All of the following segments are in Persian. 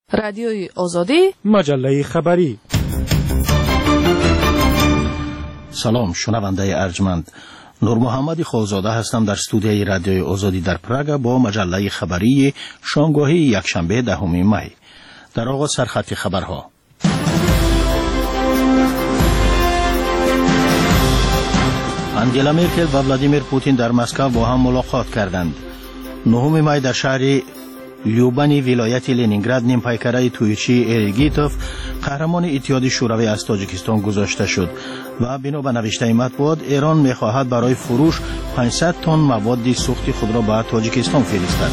رادیوی آزادی، مجله خبری. سلام شنونده ارجمند، نور محمد خوزاده هستم در استودیوی رادیوی آزادی در پراگ با مجله خبری شامگاهی یکشنبه 10 می. در آغاز سرخط خبرها. انگلا مرکل و ولادیمیر پوتین در مسکو با هم ملاقات کردند. 9 می در شهر لیوبانی ولایت لنینگراد نیم پیکره تویچی اریگیتوف قهرمان اتحاد شوروی از تاجیکستان گذاشته شد و بنا به نوشته مطبوعات ایران می‌خواهد برای فروش 500 تن مواد سوخت خود را به تاجیکستان فرستد.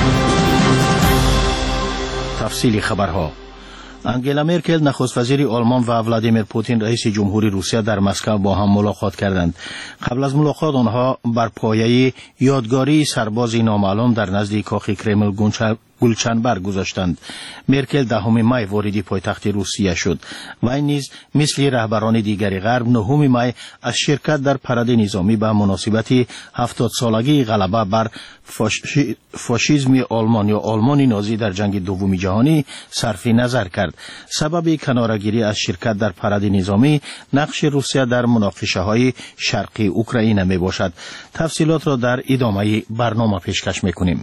تفصیل خبرها. انگلا مرکل نخست وزیر آلمان و ولادیمیر پوتین رئیس جمهوری روسیه در مسکو با هم ملاقات کردند. قبل از ملاقات آنها بر پایه یادگاری سربازی نامعلوم در نزد کاخ کرمل گلچن برگذاشتند. مرکل 10 می وارد پایتخت روسیه شد. وی نیز مثل رهبران دیگر غرب 9 می از شرکت در پرده نظامی به مناسبت 70 سالگی غلبه بر فاشیسم آلمان یا آلمان نازی در جنگ دوم جهانی صرف نظر کرد. سبب کناره‌گیری از شرکت در پرده نظامی نقش روسیه در مناقشه‌های شرقی اوکراین می باشد. تفصیلات را در ادامه برنامه پیشکش می‌کنیم.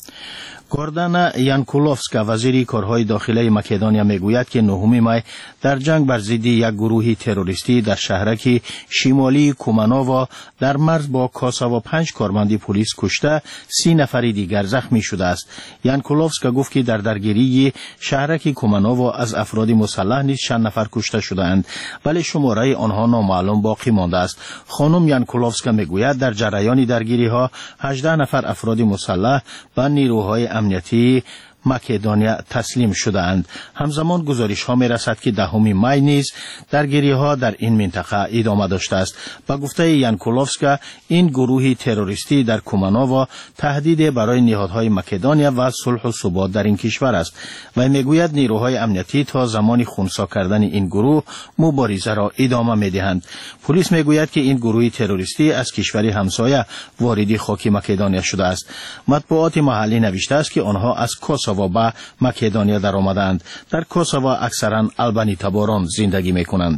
گوردانا یانکولوفسکا وزیر کارهای داخلی مکدونیا میگوید که 9 می در جنگ بر ضد یک گروه تروریستی در شهرک شمالی کومانووا در مرز با کاساوا 5 کارمند پلیس کشته 30 نفر دیگر زخمی شده است. یانکولوفسکا گفت که در درگیری شهرک کومانووا از افراد مسلح نیز 6 نفر کشته شده‌اند ولی شماره آنها نامعلوم باقی مانده است. خانم یانکولوفسکا میگوید در جریان درگیری‌ها 18 نفر افراد مسلح و نیروهای امنیتی مکدونیا تسلیم شده اند. همزمان گزارش ها می رسد که 10 می نیز درگیری ها در این منطقه ادامه داشته است. با گفته یانکولوفسکا این گروه تروریستی در کومانووا تهدید برای نهادهای مکدونیا و صلح و ثبات در این کشور است و میگوید نیروهای امنیتی تا زمان خنثی کردن این گروه مبارزه را ادامه می دهند. پلیس میگوید که این گروه تروریستی از کشور همسایه وارد خاک مکدونیا شده است. مطبوعات محلی نوشته است که آنها از کاساوا و با مکدونیا در آمدند. در کاساوا اکثرا آلبانی تباران زندگی می کنند.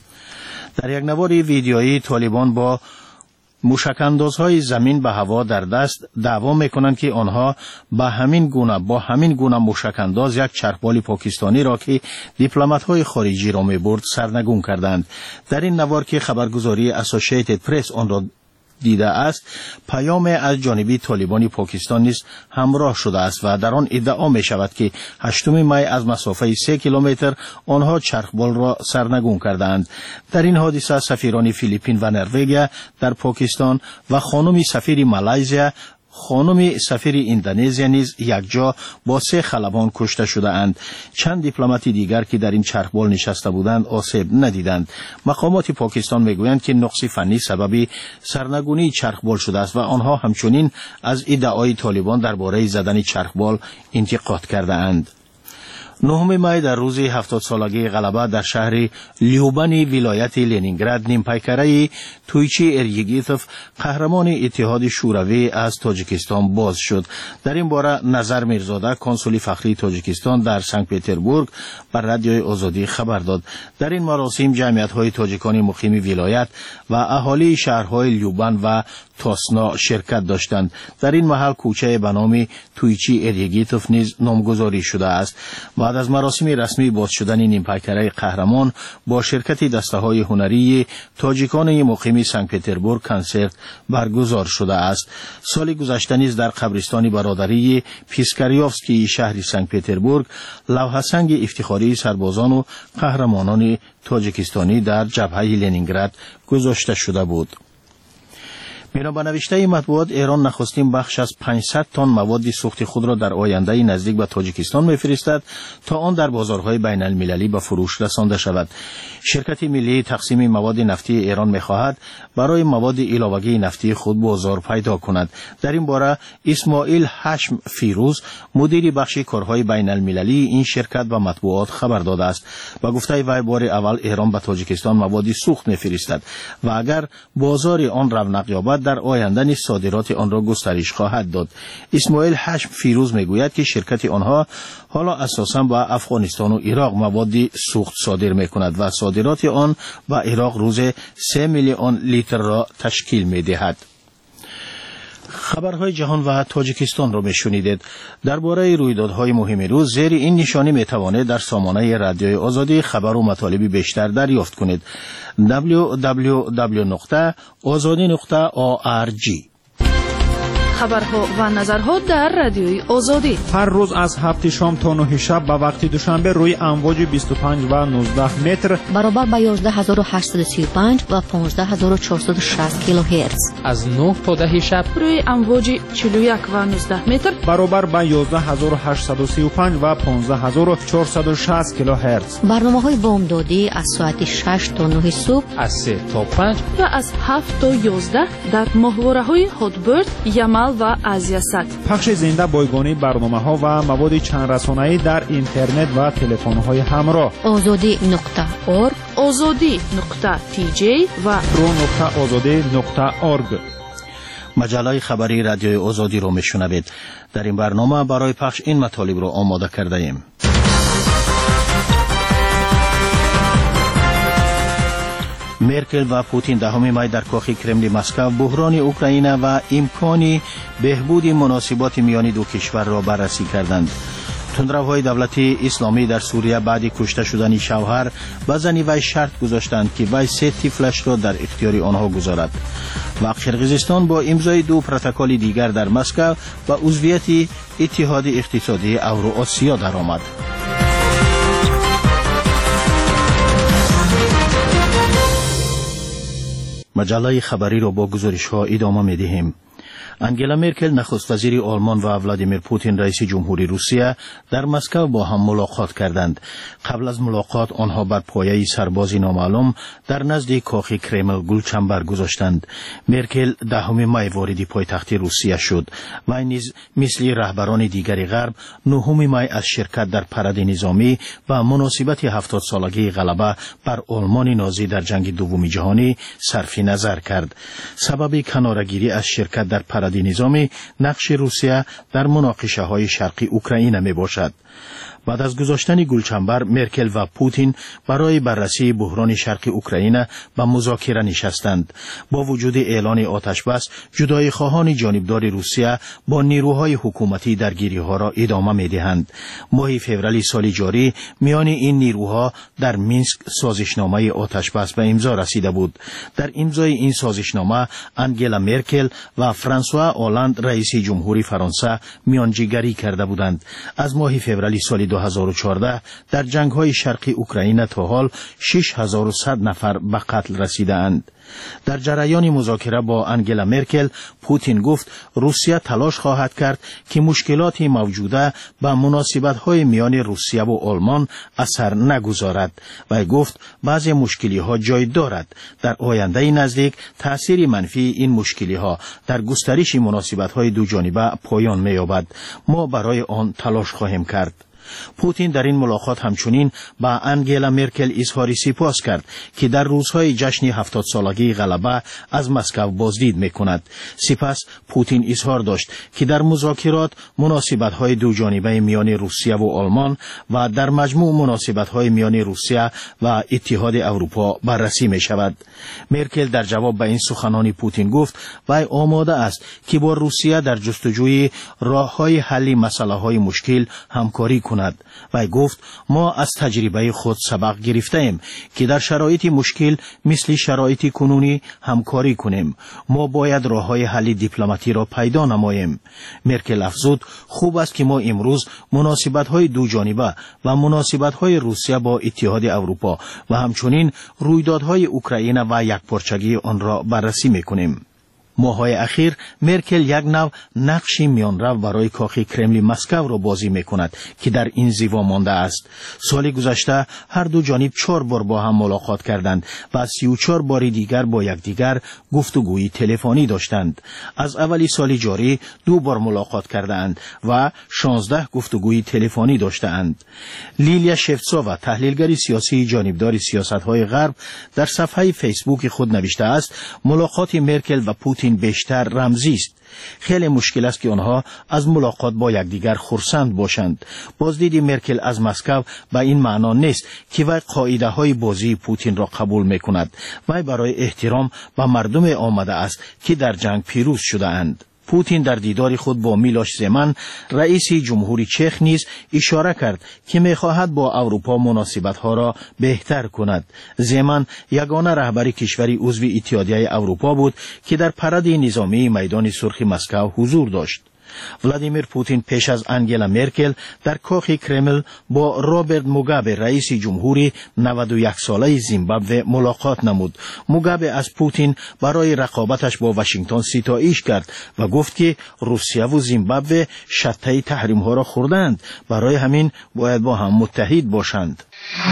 در یک نوار ویدیویی طالبان با موشک‌اندازهای زمین به هوا در دست دعوا میکنند که آنها با همین گونه موشک‌انداز یک چرخبال پاکستانی را که دیپلمات‌های خارجی را میبرد سرنگون کردند. در این نوار که خبرگزاری اسوسییتد پرس آن را دیده است، پیام از جانب طالبان پاکستان نیز همراه شده است و در آن ادعا می شود که 8 می از مسافه 3 کیلومتر آنها چرخبال را سرنگون کردند. در این حادثه سفیران فیلیپین و نروژ در پاکستان و خانم سفیر مالزی خانم سفیر اندونزیا نیز یکجا با 3 خلبان کشته شده اند. چند دیپلمات دیگر که در این چرخبال نشسته بودند آسیب ندیدند. مقامات پاکستان میگویند که نقص فنی سبب سرنگونی چرخبال شده است و آنها همچنین از ادعای طالبان درباره زدن چرخبال انتقاد کرده اند. 9 می در روز 70 سالگی غلبه در شهر لیوبانی ولایت لنینگراد نیم پیکره تویچی اریگیتوف قهرمان اتحاد شوروی از تاجیکستان باز شد. در این باره نظر میرزاده کنسول فخری تاجیکستان در سنت پترزبورگ بر رادیوی آزادی خبر داد. در این مراسم جمعیت‌های تاجیکان مقیم ولایت و اهالی شهرهای لیوبان و تاسنا شرکت داشتند. در این محل کوچه به نام تویچی اریگیتوف نیز نامگذاری شده است. بعد از مراسم رسمی باز شدن نیم پیکره قهرمان با شرکت دسته‌های هنری تاجیکان مقیم سنت پترزبورگ کنسرت برگزار شده است. سال گذشته نیز در قبرستان برادری پیسکاریوفسکی شهر سنت پترزبورگ لوحه‌سنگ افتخاری سربازان و قهرمانان تاجیکستانی در جبهه لنینگراد گذاشته شده بود. بنا به نوشته مطبوعات ایران نخستین بخش از 500 تن مواد سوخت خود را در آینده نزدیک به تاجیکستان می‌فرستد تا آن در بازارهای بین المللی به فروش رسانده شود. شرکت ملی تقسیم مواد نفتی ایران می‌خواهد برای مواد علاوه‌ای نفتی خود بازار پیدا کند. در این باره اسماعیل هاشم فیروز مدیر بخش کارهای بین المللی این شرکت به مطبوعات خبر داده است. با گفته وی بار اول ایران به تاجیکستان مواد سوخت می‌فرستد و اگر بازار آن رونق یابد در آینده نیز صادرات آن را گسترش خواهد داد. اسماعیل حشم فیروز میگوید که شرکت آنها حالا اساساً با افغانستان و عراق مواد سوخت صادر میکند و صادرات آن به عراق روز 3 میلیون لیتر را تشکیل میدهد. خبرهای جهان و تاجیکستان را میشنیدید. درباره رویدادهای مهم روز زیر این نشانی میتوانید در سامانه رادیوی آزادی خبر و مطالب بیشتر دریافت کنید. www.azadi.org. خبرها و نظرها در رادیوی آزادی هر روز از 7 شام تا 9 شب به وقت دوشنبه روی امواج 25 و 19 متر برابر با 11835 و 15460 کیلوهرتز. از 9 تا 10 شب روی امواج 41 و 19 متر برابر با 11835 و 15460 کیلوهرتز. برنامه‌های بامدادی از ساعت 6 تا 9 صبح، از 3 تا 5 و از 7 تا 11 در ماهواره‌های هاتبرد، یمل و آزیاسات. پخش زنده بایگانی برنامه‌ها و مواد چند رسانه‌ای در اینترنت و تلفن‌های همراه. azadi.org، azadi.tj و pro.azadi.org. مجله خبری رادیوی آزادی را میشنوید. در این برنامه برای پخش این مطالب را آماده کرده ایم. مرکل و پوتین 10 می در کاخ کرملین مسکو بحران اوکراین و امکان بهبود مناسبات میان دو کشور را بررسی کردند. تندروهای دولت اسلامی در سوریه بعد کشته شدن شوهر به زن وی شرط گذاشتند که وی 3 طفلش را در اختیار آنها گذارد. و قرقیزستان با امضای 2 پروتکل دیگر در مسکو و عضویت اتحاد اقتصادی اوراسیا درآمد. مجله خبری را با گزارش‌ها ادامه می‌دهیم. انگلا مرکل نخست وزیر آلمان و ولادیمیر پوتین رئیس جمهوری روسیه در مسکو با هم ملاقات کردند. قبل از ملاقات آنها بر پایه سربازی نامعلوم در نزد کاخ کرمل گلچنبر گذاشتند. مرکل 10 می وارد پایتخت روسیه شد و نیز مثل رهبران دیگر غرب 9 می از شرکت در پرد نظامی و مناسبت 70 سالگی غلبه بر آلمان نازی در جنگ دوم جهانی صرف نظر کرد. سبب کناره‌گیری از شرکت در پرد نظامی نقش روسیه در مناقشه های شرقی اوکراین می باشد. بعد از گذاشتن گلچنبر مرکل و پوتین برای بررسی بحران شرق اوکراین به مذاکره نشستند. با وجود اعلان آتش بس، جدایی خواهان جانبدار روسیه با نیروهای حکومتی درگیری ها را ادامه می دهند. ماه فوریه سال جاری میان این نیروها در مینسک سازشنامه آتش بس به امضا رسیده بود. در امضای این سازشنامه انگلا مرکل و فرانسوا آلاند رئیس جمهوری فرانسه میانجیگری کرده بودند. از ماه فوریه سال 2014 در جنگ‌های شرقی اوکراین تا حال 6100 نفر به قتل رسیدند. در جریان مذاکره با انگلا مرکل، پوتین گفت روسیه تلاش خواهد کرد که مشکلات موجوده به مناسبت‌های میان روسیه و آلمان اثر نگذارد و گفت بعضی مشکلی‌ها جای دارد. در آینده نزدیک تأثیر منفی این مشکلی‌ها در گسترش مناسبت‌های دو جانبه پایان می‌یابد. ما برای آن تلاش خواهیم کرد. پوتین در این ملاقات همچنین با انگلا مرکل اظهار سپاس کرد که در روزهای جشن 70 سالگی غلبه از مسکو بازدید می‌کند. سپس پوتین اظهار داشت که در مذاکرات مناسبت‌های دو جانبه میان روسیه و آلمان و در مجموع مناسبت‌های میان روسیه و اتحاد اروپا بررسی می‌شود. مرکل در جواب به این سخنان پوتین گفت وی آماده است که با روسیه در جستجوی راه‌های حل مسائل مشکل همکاری کند. و گفت ما از تجربه خود سبق گرفته ایم که در شرایط مشکل مثل شرایط کنونی همکاری کنیم. ما باید راه‌های حل دیپلماتی را پیدا نماییم. مرکل افزود خوب است که ما امروز مناسبت‌های دو جانبه و مناسبت‌های روسیه با اتحاد اروپا و همچنین رویدادهای اوکراین و یکپارچگی آن را بررسی می‌کنیم. ماه‌های اخیر مرکل یک نوع نقش میانرو برای کاخ کرملین مسکو را بازی می‌کند که در این زیوا مانده است. سال گذشته هر دو جانب 4 بار با هم ملاقات کردند و 34 بار دیگر با یکدیگر گفتگوی تلفنی داشتند. از اولی سال جاری 2 بار ملاقات کردند و 16 گفتگوی تلفنی داشتند. لیلیا شفتسووا تحلیلگر سیاسی جانبدار سیاست‌های غرب در صفحه فیسبوک خود نوشته است ملاقات مرکل و پوتین پوتین بیشتر رمزی است. خیلی مشکل است که آنها از ملاقات با یکدیگر خرسند باشند. بازدید مرکل از مسکو به این معنا نیست که وی قاعده های بازی پوتین را قبول میکند. وی برای احترام به مردم آمده است که در جنگ پیروز شده اند. پوتین در دیدار خود با میلوش زمن رئیس جمهوری چخ نیز اشاره کرد که می‌خواهد با اروپا مناسبت‌ها را بهتر کند. زمن یگانه رهبر کشوری عضو اتحادیه اروپا بود که در پرد نظامی میدان سرخ مسکو حضور داشت. ولادیمیر پوتین پیش از انگلا مرکل در کاخ کرمل با روبرت موگابه رئیس جمهوری 91 ساله زیمبابوه ملاقات نمود. موگابه از پوتین برای رقابتش با واشنگتن ستایش کرد و گفت که روسیه و زیمبابوه شطه تحریم ها را خوردند، برای همین باید با هم متحد باشند.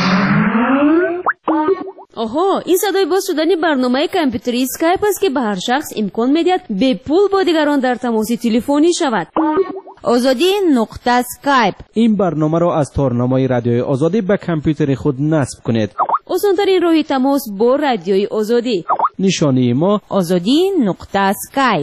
آها، این صدای باز شدن برنامه کامپیوتری اسکایپ است که به هر شخص امکان می‌دهد به پول با دیگران در تماس تلفنی شود. آزادی نقطه اسکایپ. این برنامه را از تارنمای رادیوی آزادی به کامپیوتر خود نصب کنید. آسان‌ترین راه تماس با رادیوی آزادی. نشانی ما آزادی نقطه اسکایپ.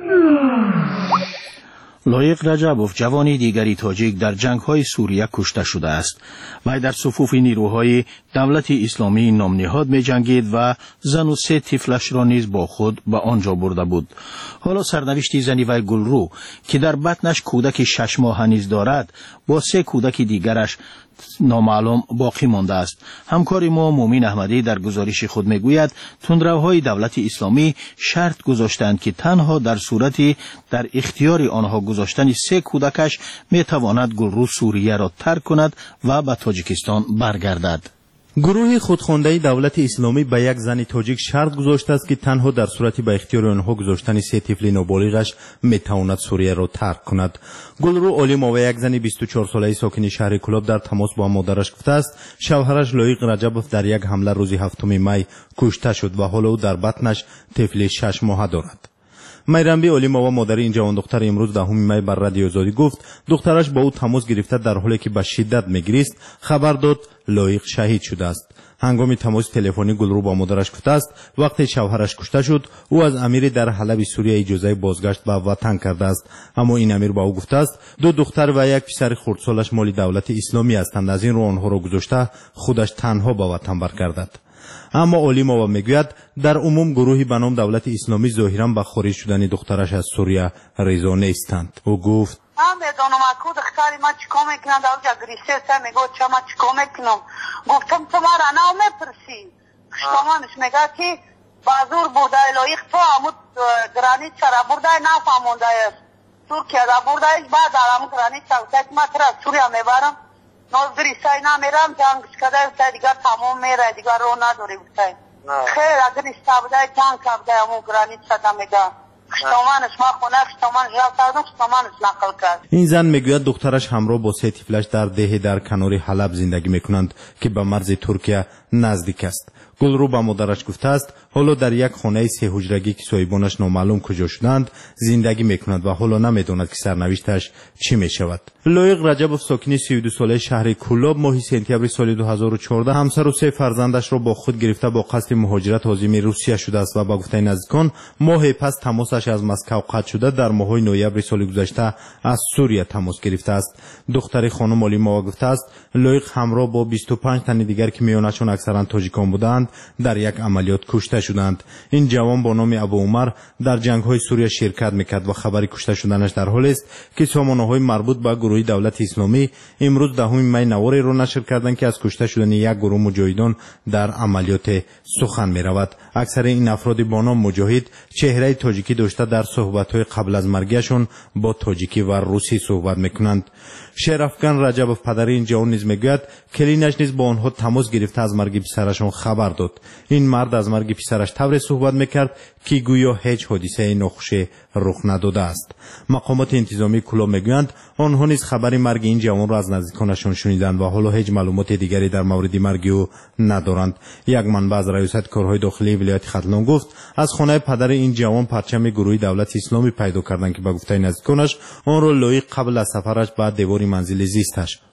لایق رجبوف جوانی دیگری تاجیک در جنگ‌های سوریه کشته شده است. وی در صفوف نیروهای دولت اسلامی نام نهاد می‌جنگید و زن و 3 طفلش را نیز با خود به آنجا برده بود. حالا سرنوشت زنی وی گلرو که در بطنش کودک 6 ماهه نیز دارد با 3 کودک دیگرش نامعلوم باقی مانده است. همکار ما مومین احمدی در گزارش خود میگوید تندروهای دولت اسلامی شرط گذاشتند که تنها در صورتی در اختیار آنها گذاشتن 3 کودکش میتواند گلرو سوریه را ترک کند و به تاجیکستان برگردد. گروه خودخوانده دولت اسلامی به یک زن تاجیک شرط گذاشته است که تنها در صورتی به اختیار آنها گذاشتن 3 طفل نابالغش میتواند سوریه را ترک کند. گلرو اولیمووا یک زن 24 ساله ساکن شهر کلاب در تماس با مادرش گفته است شوهرش لایق رجبوف در یک حمله روز 7 می کشته شد و حالا او در بطنش طفل 6 ماهه دارد. میرنبی اولیمووا مادر این جوان دختر امروز 10 می بر رادیو آزادی گفت دخترش با او تماس گرفته در حالی که به شدت میگریست خبر داد لایق شهید شده است. هنگام تماس تلفنی گلرو با مادرش گفته است وقتی شوهرش کشته شد او از امیر در حلب سوریه اجازه بازگشت به وطن کرده است، اما این امیر با او گفته است 2 دختر و 1 پسر خردسالش مال دولت اسلامی هستند، از این رو آنها را گذاشته خودش تنها به وطن برگردد. اما اولیمووا میگوید در عموم گروهی به نام دولت اسلامی ظاهرا به خارج شدن دخترش از سوریه رضا نیستند. او گفت من میدونم اکو دختری من چیکار میکنم در اونجا گریسته میگه چه من چیکار میکنم. گفتم تو ما را نه میپرسی. خشتمانش میگه که بازور بوده لایق تو همون گرانیت سر بوده نفهمونده است ترکیه را بوده است بعد در همون گرانیت سر من تر از سوریه میبرم ناز گریسته نمیرم جنگش کده بوده دیگر تمام میره دیگر رو نداری بوده خیر اگر استابده جنگ کبده همون گرانیت سر میگه خشتمانش ما خونه خشتمانش را کردم خشتمانش نقل کرد. این زن میگوید دخترش همراه با 3 طفلش در ده در کنار حلب زندگی میکنند که به مرز ترکیه نزدیک است. گلرو با مادرش گفته است حالا در یک خانه 3 حجرگی که صاحبانش نامعلوم کجا شدند زندگی میکند و حالا نمیداند که سرنوشتش چی میشود. لایق رجبوف ساکن 32 ساله شهر کلاب ماه سپتامبر سال 2014 همسر و 3 فرزندش را با خود گرفته با قصد مهاجرت عازم روسیه شده است و با گفته نزدیکان ماه پس تماسش از مسکو قطع شده در ماه نوامبر سال گذشته از سوریه تماس گرفته است. دختر خانم اولیمووا گفته است لایق همراه با 25 تن دیگر که میانشان اکثرا تاجیکان بودند در یک عملیات کشته شدند. این جوان با نام ابو عمر در جنگ‌های سوریه شرکت میکرد و خبری کشته شدنش در حال است که سامانه‌های مربوط به گروه دولت اسلامی امروز 10 می نواری را نشر کردند که از کشته شدن یک گروه مجاهدان در عملیات سخن می‌رود. اکثر این افراد با نام مجاهد چهره تاجیکی داشته در صحبت‌های قبل از مرگشون با تاجیکی و روسی صحبت می‌کنند. شرفگان رجبوف پدر این جوان نیز میگوید کلینش نیز با آنها تماس گرفته از مرگ پسرشون خبر داد. این مرد از مرگ پسرش طوری صحبت میکرد که گویا هیچ حادثه ناخوشی رخ نداده است. مقامات انتظامی کلاب میگویند آنها نیز خبر مرگ این جوان را از نزدیکانشان شنیدند و حالا هیچ معلومات دیگری در مورد مرگ او ندارند. یک منبع از ریاست کارهای داخلی ولایت ختلان گفت از خانه پدر این جوان پرچم گروه دولت اسلامی پیدا کردند که به گفته نزدیکانش آن را لایق قبل از سفرش بعد دیوار منزل زیستش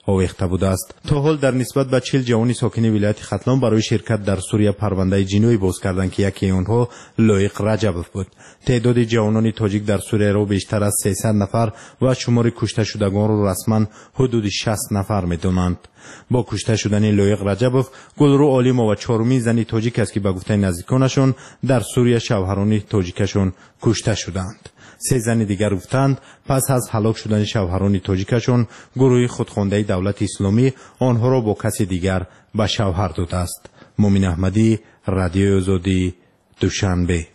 آویخته بوده است. تا حال در نسبت به 40 جوان ساکن ولایت ختلان برای شرکت در سوریه پرونده جنایی باز کردند که یکی آنها لایق رجبوف بود. تعداد جوانان تاجیک در سوریه را بیشتر از 300 نفر و شمار کشته شدگان را رسما حدود 60 نفر می‌دانند. با کشته شدن لایق رجبوف، گلرو عالمه و چهارمین زن تاجیک است که به گفته نزدیکانشان در سوریه شوهران تاجیکشان کشته شدند. 3 زن دیگر گفتند پس از هلاک شدن شوهران تاجیکشان، گروه خودخوانده دولت اسلامی آنها را با کسی دیگر به شوهر داده است. مومن احمدی، رادیو آزادی، دوشنبه.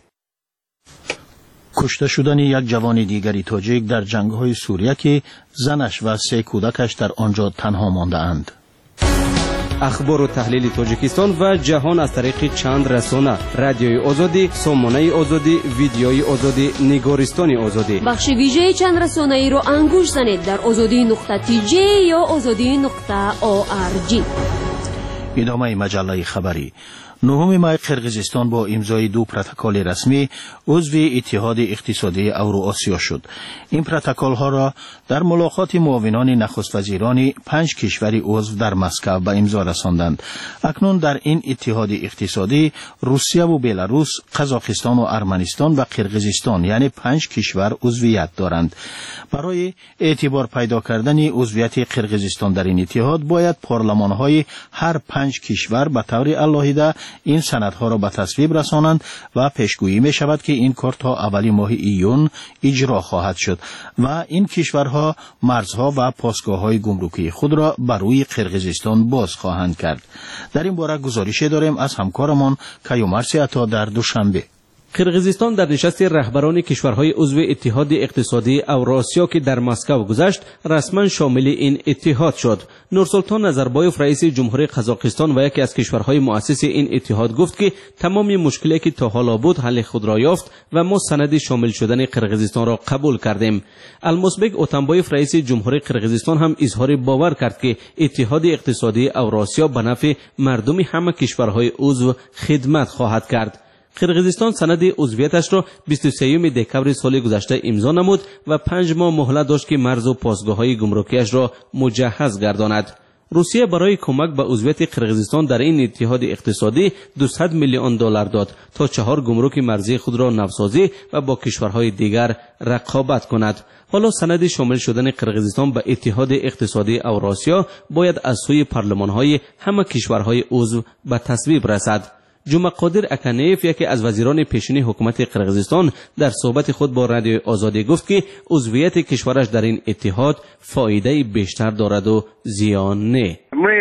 کشته شدن یک جوان دیگری تاجیک در جنگ‌های سوریه که زنش و 3 کودکش در آنجا تنها مانده اند. اخبار و تحلیل تاجیکستان و جهان از طریق چند رسانه: رادیوی آزادی، سامانه آزادی، ویدیوی آزادی، نگارستان آزادی. بخش ویژه چند رسانه ای را انگوش زنید در azadi.tj یا azadi.org. ادامه مجله خبری. 9 مای قرقیزستان با امضای 2 پروتکل رسمی عضو اتحاد اقتصادی اوراسیا شد. این پروتکل ها را در ملاقات معاونان نخست وزیران 5 کشور عضو در مسکو به امضا رساندند. اکنون در این اتحاد اقتصادی روسیه و بلاروس، قزاقستان و ارمنستان و قرقیزستان یعنی 5 کشور عضویت دارند. برای اعتبار پیدا کردن عضویت قرقیزستان در این اتحاد باید پارلمان های هر 5 کشور به طور علاهده این سندها را به تصویب رسانند و پیشگویی می شود که این کار تا اول ماه ایون اجرا خواهد شد و این کشورها مرزها و پاسگاه‌های گمرکی خود را بر روی قرقیزستان باز خواهند کرد. در این باره گزارش داریم از همکارمان کیومرثی عطا در دوشنبه. قرقیزستان در نشست رهبران کشورهای عضو اتحاد اقتصادی اوراسیا که در مسکو گذشت رسما شامل این اتحاد شد. نورسلطان نظربایوف رئیس جمهوری قزاقستان و یکی از کشورهای مؤسس این اتحاد گفت که تمام مشکلی که تا حالا بود حل خود را یافت و ما سند شامل شدن قرقیزستان را قبول کردیم. المسبک اوتنبایوف رئیس جمهوری قرقیزستان هم اظهار باور کرد که اتحاد اقتصادی اوراسیا به نفع مردم همه کشورهای عضو خدمت خواهد کرد. قرقیزستان سند عضویتش را 23 دکمبر سال گذشته امضا نمود و 5 ماه مهلت داشت که مرز و پاسگاه‌های گمرکیش را مجهز گرداند. روسیه برای کمک به عضویت قرقیزستان در این اتحاد اقتصادی 200 میلیون دلار داد تا 4 گمرک مرزی خود را نوسازی و با کشورهای دیگر رقابت کند. حالا سند شامل شدن قرقیزستان به اتحاد اقتصادی اوراسیا باید از سوی پارلمان‌های همه کشورهای عضو به تصویب رسد. جمعه قادر اکانیف یکی از وزیران پیشین حکومت قرقیزستان در صحبت خود با رادیو آزادی گفت که عضویت کشورش در این اتحاد فایده بیشتر دارد و زیان نه.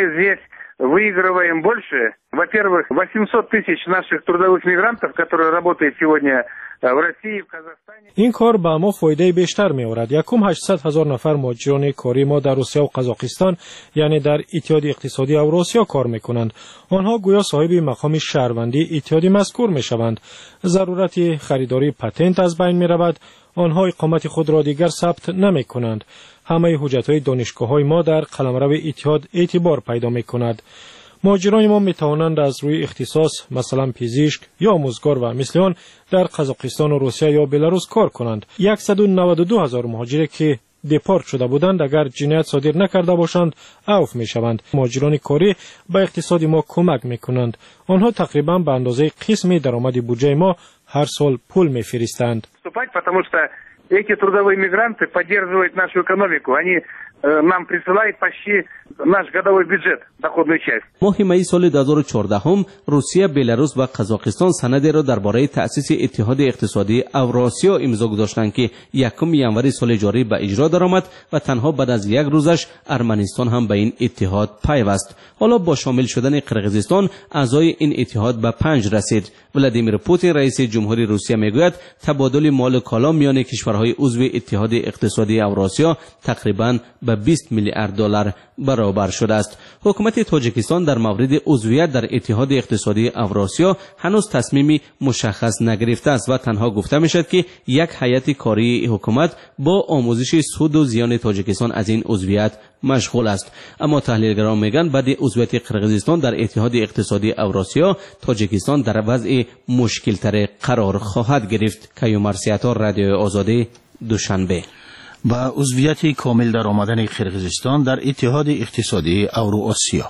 выигрываем больше. Во-первых, 800 тысяч наших трудовых мигрантов, которые работают сегодня в России, в Казахстане. این کار به ما فایده بیشتر می آورد. 800,000 نفر مهاجران کاری ما در روسیه و قزاقستان یعنی در اتحاد اقتصادی اوراسیا کار می کنند. آنها گویا صاحب مقام شهروندی اتحاد مذکور می شوند. ضرورت خریداری پتنت از بین می رود. آنها اقامت خود را دیگر ثبت نمی کنند. همه حجت‌های دانشگاه‌های ما در قلمرو اتحاد اعتبار پیدا می‌کند. مهاجران ما می‌توانند از روی اختصاص مثلا پزشک یا آموزگار و مثل آن در قزاقستان و روسیه یا بلاروس کار کنند. 192,000 مهاجر که دپارت شده بودند اگر جنایت صادر نکرده باشند عفو می‌شوند. مهاجران کاری به اقتصاد ما کمک می‌کنند. آنها تقریباً به اندازه قسم درآمد بودجه ما هر سال پول می‌فرستند. Эти трудовые мигранты поддерживают нашу экономику. Они нам присылают почти наш годовой бюджет, доходную часть. ماه می سال 2014 روسیه، بلاروس و قزاقستان سند را درباره تأسیس اتحاد اقتصادی اوراسیا امضا گذاشتند که 1 ژانویه سال جاری به اجرا درآمد و تنها بعد از 1 روزش ارمنستان هم به این اتحاد پیوست. حالا با شامل شدن قرقیزستان اعضای این اتحاد به 5 رسید. ولادیمیر پوتین رئیس جمهوری روسیه میگوید تبادل مال و کالا میان کشورهای عضو اتحاد اقتصادی اوراسیا تقریباً به 20 میلیارد دلار برابر شده است. حکومت تاجیکستان در مورد عضویت در اتحاد اقتصادی اوراسیا هنوز تصمیمی مشخص نگرفته است و تنها گفته میشد که یک هیئت کاری حکومت با آموزش سود و زیان تاجیکستان از این عضویت مشغول است. اما تحلیلگران میگن بعد عضویت قرقیزستان در اتحاد اقتصادی اوراسیا تاجیکستان در وضع مشکل تر قرار خواهد گرفت. کیومرثی عطا، رادیو آزادی، دوشنبه. با عضویت کامل در آمدن قرقیزستان در اتحاد اقتصادی اوراسیا.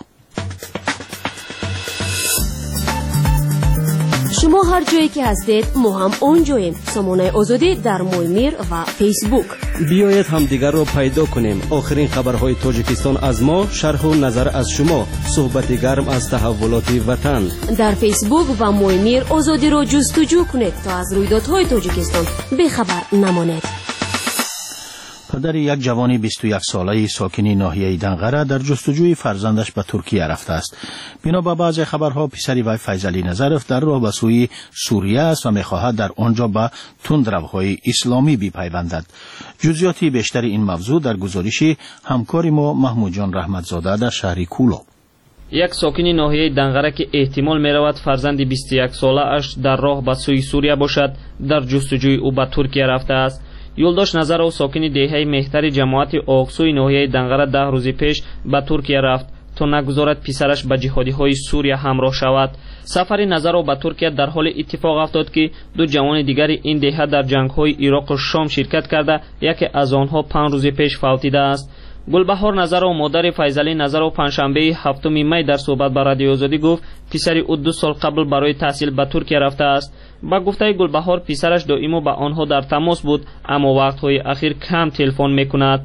شما هر جایی که هستید ما هم اونجاییم. سامانه آزادی در مویمیر و فیسبوک. بیایید همدیگر را پیدا کنیم. آخرین خبرهای تاجیکستان از ما، شرح و نظر از شما، صحبت گرم از تحولات وطن. در فیسبوک و مویمیر آزادی را جستجو کنید تا از رویدادهای تاجیکستان بخبر نمانید. پدر یک جوان 21 ساله ساکن ناحیه دنقره در جستجوی فرزندش به ترکیه رفته است. بنا به بعضی خبرها پسری وی فیضعلی نظرف در راه به سوی سوریه است و می‌خواهد در آنجا به تندروهای اسلامی بپیوندد. جزئیات بیشتر این موضوع در گزارش همکار ما محمود جان رحمتزاده در شهر کولاب. یک ساکن ناحیه دنقره که احتمال می‌رود فرزند 21 ساله اش در راه به سوی سوریه باشد در جستجوی او به ترکیه رفته است. یولداش نظرов ساکن دهه مهتری جماعت آقسوی ناحیه دنقره 10 روز پیش به ترکیه رفت تا نگذارد پسرش به جهادی‌های سوریه همراه شود. سفر نظرов به ترکیه در حال اتفاق افتاد که دو جوان دیگر این دهه در جنگ‌های عراق و شام شرکت کرده، یکی از آنها 5 روز پیش فوتیده است. گلبهار نظرов مادر فیضعلی نظرов پنجشنبه 7 می در صحبت با رادیو آزادی گفت پسری او 2 سال قبل برای تحصیل به ترکیه رفته است. با گفته گلبهار پسرش دائما با آنها در تماس بود، اما وقت‌های اخیر کم تلفن می‌کند.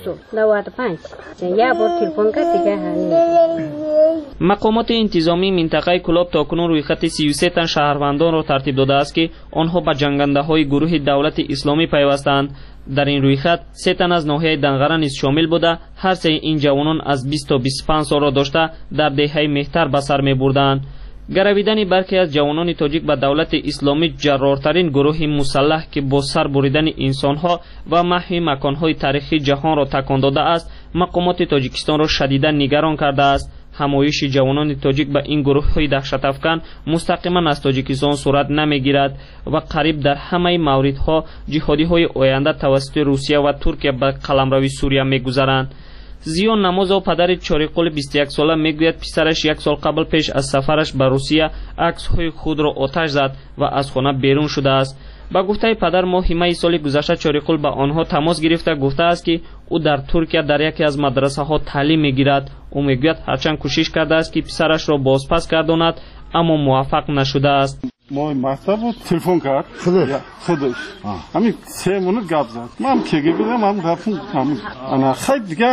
مقامات انتظامی منطقه کلاب تاکنون روی خط 33 تن شهروندان را ترتیب داده است که آنها به جنگنده‌های گروه دولت اسلامی پیوستند. در این روی خط 3 تن از ناحیه دنقره نیز شامل بوده. هر سه این جوانان از 20 تا 25 سال را داشته در دهه مهتر به سر می‌بردند. گرویدن برخی از جوانان تاجیک به دولت اسلامی جرارترین گروه مسلح که با سر بریدن انسانها و محو مکانهای تاریخی جهان را تکان داده است، مقامات تاجیکستان را شدیدا نگران کرده است. همایش جوانان تاجیک به این گروه‌های دهشت افکن مستقیما از تاجیکستان صورت نمیگیرد و قریب در همه موردها جهادی‌های آینده توسط روسیه و ترکیه به قلمروی سوریه می‌گذرند. زیان نمازov پدر چاریقل 21 ساله میگوید پسرش 1 سال قبل پیش از سفرش به روسیه عکس‌های خود را آتش زد و از خانه بیرون شده است. با گفته پدر ماه می سال گذشته چاریقل با آنها تماس گرفته گفته است که او در ترکیه در یکی از مدرسه‌ها تعلیم میگیرد. او میگوید هرچند کوشش کرده است که پسرش را بازپس گرداند اما موفق نشده است. ما مطلب تلفن کرد خودش همین 3 منوت گپ زد. من که بودم من رفتم انا خیلی دیگه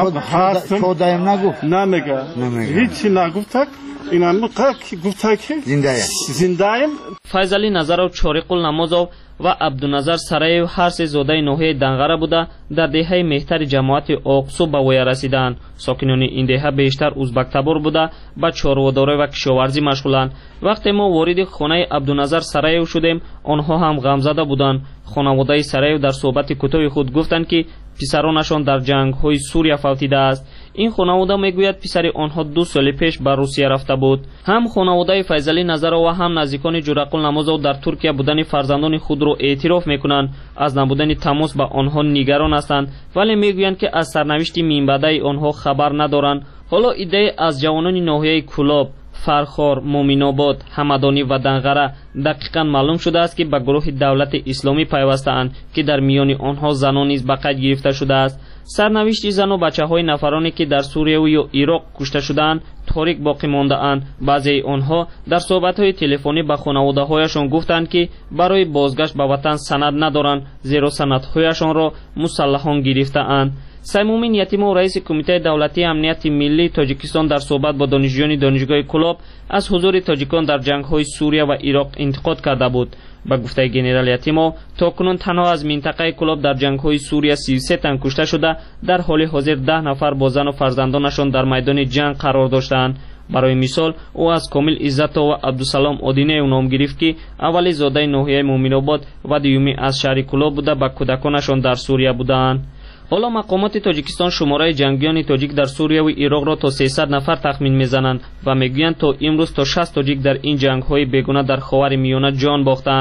هستم خودم نگفت نمیگه هیچی نگفت. این هم گفته که زنده‌ایم. فیضعلی نظرov چاریقل نمازov و عبدالنظر سرایو هر سه زاده ناحیه دنقره بوده در دهه مهتر جماعت آقسو به وی رسیدند. ساکنان این دهه بیشتر ازبک تبار بوده به چاره‌داری و کشاورزی مشغولند. وقتی ما وارد خانه عبدالنظر سرایو شدیم آنها هم غمزده بودند. خانواده سرایو در صحبت کوتاه خود گفتند که پسرانشان در جنگ‌های سوریه فوتیده است. این خانواده میگوید پسر آنها 2 سال پیش به روسیه رفته بود. هم خانواده فیضعلی نظرov و هم نزدیکان جرقل نمازov در ترکیه بودن فرزندان خود را اعتراف میکنند. از نبودن تماس با آنها نگران هستند ولی میگویند که از سرنوشت مینبعده آنها خبر ندارند. حالا ایده از جوانان ناحیه کلاب، فرخار، مومین‌آباد، همدانی و دنقره دقیقاً معلوم شده است که به گروه دولت اسلامی پیوسته‌اند که در میان آنها زنان نیز به قید گرفته شده است. سرنوشت زن و بچه‌های نفرانی که در سوریه و یا عراق کشته شدند تاریک باقی مانده اند. بعضی آنها در صحبت‌های تلفنی با خانواده‌هایشان گفتند که برای بازگشت به وطن سند ندارند زیرا سندهایشان را مسلحان گرفته‌اند. سیمومین یتیمov رئیس کمیته دولتی امنیت ملی تاجیکستان در صحبت با دانشجویان دانشگاه کلاب از حضور تاجیکان در جنگ‌های سوریه و عراق انتقاد کرده بود. با گفته گنرال یتیمov تاکنون تنها از منطقه کلاب در جنگ‌های سوریه 33 تن کشته شده، در حال حاضر 10 نفر با زن و فرزندانشان در میدان جنگ قرار داشتند. برای مثال او از کامل عزت و عبدالسلام آدینه نام گرفت که اولی زاده ناحیه مومین‌آباد و دومی از شهر کلاب بوده با کودکانشان در سوریه بودند. حالا مقامات تاجیکستان شماره جنگیان تاجیک در سوریه و عراق را تا 300 نفر تخمین میزنند و میگویند تا امروز تا 60 تاجیک در این جنگ‌های بیگانه در خاور میانه جان باختند.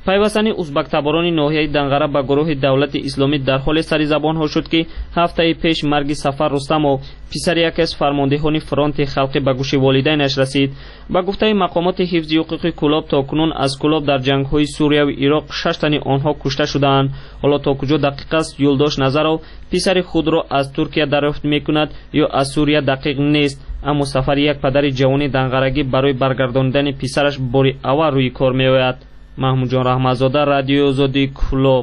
пайвастани узбактаборони ноҳияи данғара ба гурӯҳи давлати исломӣ дар ҳоле сари забонҳо шуд ки ҳафтаи пеш марги Сафар Рустамов писари яке аз фармондеҳони фронти халқӣ ба гӯши волидайнаш расид. Ба гуфтаи мақомоти ҳифзи ҳуқуқи кӯлоб то кунун аз кӯлоб дар ҷангҳои Сурияву Ироқ 6 тани онҳо кушта шудаанд. ҳоло то куҷо дақиқ аст Юлдош Назаров писари худро аз Туркия дарёфт мекунад ё аз Сурия дақиқ нест, аммо сафари як падари ҷавони данғарагӣ барои баргардонидани писараш бори аввал рӯи кор меояд. محمودجان رحمتزاده رادیو آزادی کلوب.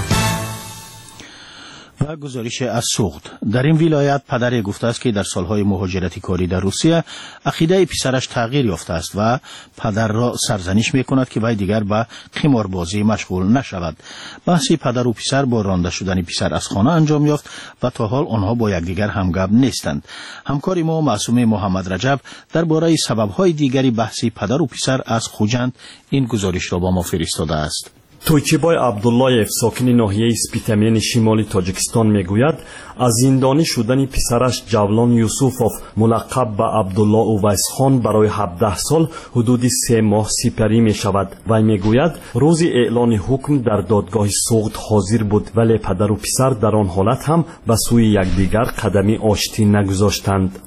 و گزارش از سوخت در این ولایت پدر گفته است که در سالهای مهاجرت کاری در روسیه عقیده پسرش تغییر یافته است و پدر را سرزنش میکند که وی دیگر به قماربازی مشغول نشود. بحث پدر و پسر با رانده شدن پسر از خانه انجام یافت و تا حال آنها با یکدیگر همگپ نیستند. همکار ما معصومه محمد رجب درباره سبب‌های دیگری بحث پدر و پسر از خوجند این گزارش را با ما فرستاده است. تویچیبای عبداللهیف ساکن ناحیه سپیتامین شمالی تاجیکستان میگوید از زندانی شدن پسرش جولان یوسوفوف ملقب به عبدالله اویسخان برای 17 سال حدود 3 ماه سپری می شود. وی میگوید روز اعلان حکم در دادگاه سوخت حاضر بود ولی پدر و پسر در آن حالت هم به سوی یکدیگر قدمی آشتی نگذاشتند.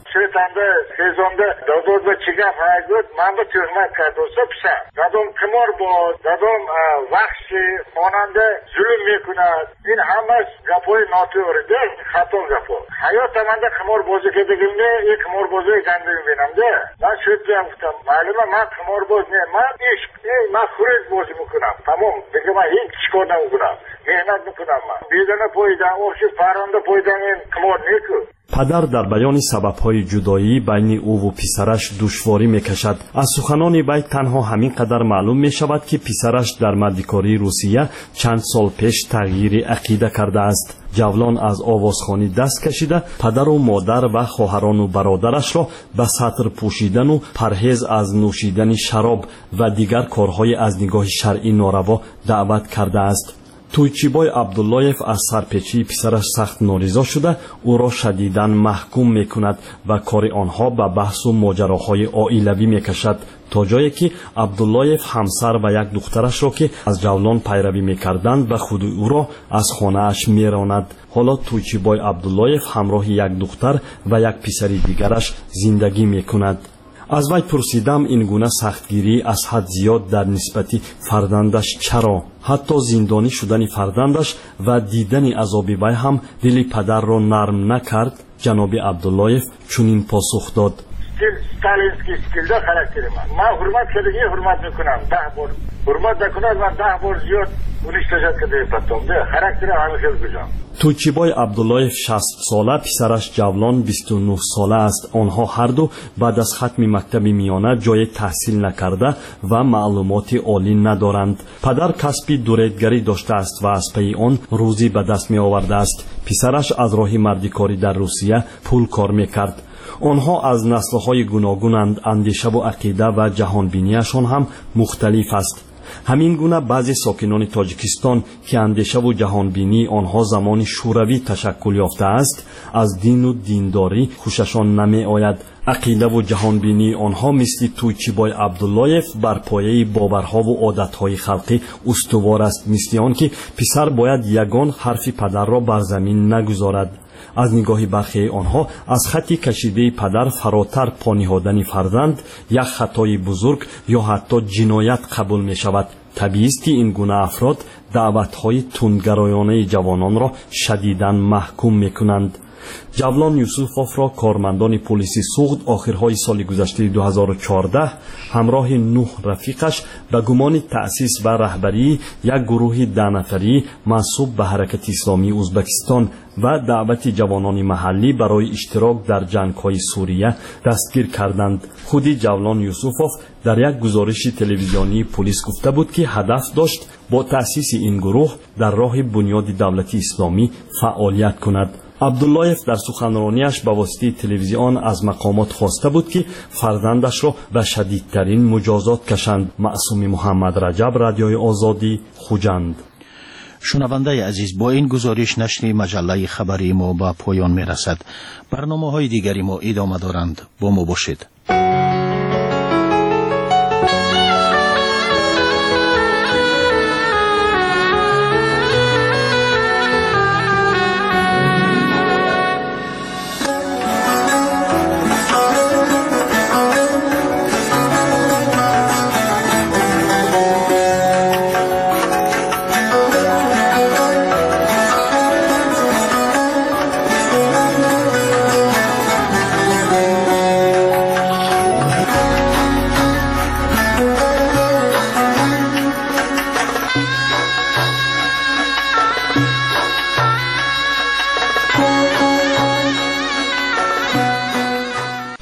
sezonda dadam va chigam hayot mana tuhmat kardosa pisa dadam qimor boz dadam vahshiy xonanda zulm mekunad in hammasi gapoy noto'g'rida xato gapo hayot tamanda qimor bozi kedigimda qimor bozi ekanini bilmamda man shu yerda ham guftam ma'luma man qimor boz emas ishq man xurij bozi mikunam tamom degan man hech chikona mikunam mehnat mikunam man bedana poydan o'xshab paranda poydan qimor neku. پدر در بیان سبب‌های جدایی بین او و پسرش دشواری می‌کشد. از سخنان وی تنها همین قدر معلوم می‌شود که پسرش در مدیکاری روسیه چند سال پیش تغییر عقیده کرده است. جولان از آوازخوانی دست کشیده پدر و مادر و خواهران و برادرش را به سطر پوشیدن و پرهیز از نوشیدن شراب و دیگر کارهای از نگاه شرعی ناروا دعوت کرده است. تویچیبای عبداللهیف از سرپیچی پسرش سخت نارضا شده او را شدیداً محکوم میکند و کار آنها به بحث و ماجراهای عائلوی میکشد تا جایی که عبداللهیف همسر و یک دخترش را که از جولان پیروی میکردند و خود او را از خانه اش میراند. حالا تویچیبای عبداللهیف همراه یک دختر و یک پسر دیگرش زندگی میکند. از وی پرسیدم این گونه سختگیری از حد زیاد در نسبت فرزندش چرا؟ حتی زندانی شدن فرزندش و دیدن عذاب وی هم دل پدر را نرم نکرد. جناب عبداللهیف چنین پاسخ داد: Stalinskiy stilda xarakteri man hurmat keligiga hurmat میکنم 10 bor hurmat nakunad man 10 bor ziyod unishtajatga deb patomda xarakteri hamisha go'zal. تویچیبای عبداللهیف 60 ساله پسرش جولان 29 ساله است. آنها هر دو بعد از ختم مکتب میانه جای تحصیل نکرده و معلومات عالی ندارند. پدر کسبی دوریدگری داشته است و از پی آن روزی به دست می آورده است. پسرش از راه مردیکاری در روسیه پول کار میکرد. آنها از نسل‌های گوناگونند. اندیشه و عقیده و جهانبینیشان هم مختلف است. همین گونه بعضی ساکنان تاجیکستان که اندیشه و جهانبینی آنها زمان شوروی تشکل یافته است از دین و دینداری خوششان نمی آید. عقیده و جهانبینی آنها مثل تویچیبای عبداللهیف بر پایه باورها و عادتهای خلقی استوار است، مثل آن که پسر باید یگان حرف پدر را بر زمین نگذارد. از نگاه برخی آنها از خطی کشیده پدر فراتر پا نهادن فرزند یک خطای بزرگ یا حتی جنایت قبول می شود. طبیعی است که این گونه افراد دعوت‌های تندگرایانه جوانان را شدیداً محکوم می کنند. جولان یوسوفوف را کارمندان پلیس سوخت آخرهای سال گذشته 2014 همراه 9 رفیقش به گمان تأسیس و رهبری یک گروه 10 نفری منسوب به حرکت اسلامی ازبکستان و دعوت جوانان محلی برای اشتراک در جنگ‌های سوریه دستگیر کردند. خود جولان یوسوفوف در یک گزارش تلویزیونی پلیس گفته بود که هدف داشت با تأسیس این گروه در راه بنیاد دولت اسلامی فعالیت کند. عبداللهیف در سخنرانیش به واسطه تلویزیون از مقامات خواسته بود که فرزندش را به شدیدترین مجازات کشند. معصوم محمد رجب، رادیوی آزادی، خوجند. شنونده عزیز، با این گزارش نشر مجله خبری ما به پایان می رسد. برنامه های دیگری ما ادامه دارند. با ما باشید.